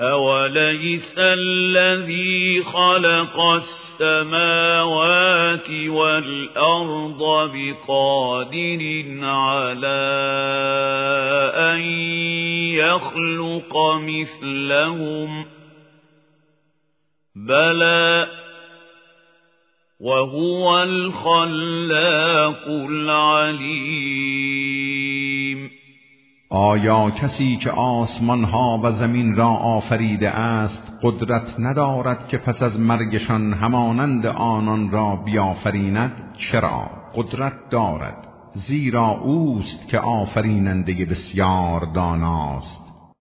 أَوَلَيْسَ الَّذِي خَلَقَ السَّمَاوَاتِ وَالْأَرْضَ بِقَادِرٍ عَلَى أَن يَخْلُقَ مِثْلَهُم بَلَى وَهُوَ الْخَلَّاقُ الْعَلِيمُ. آیا کسی که آسمان ها و زمین را آفریده است قدرت ندارد که پس از مرگشان همانند آنان را بیافریند؟ چرا؟ قدرت دارد، زیرا اوست که آفریننده بسیار داناست.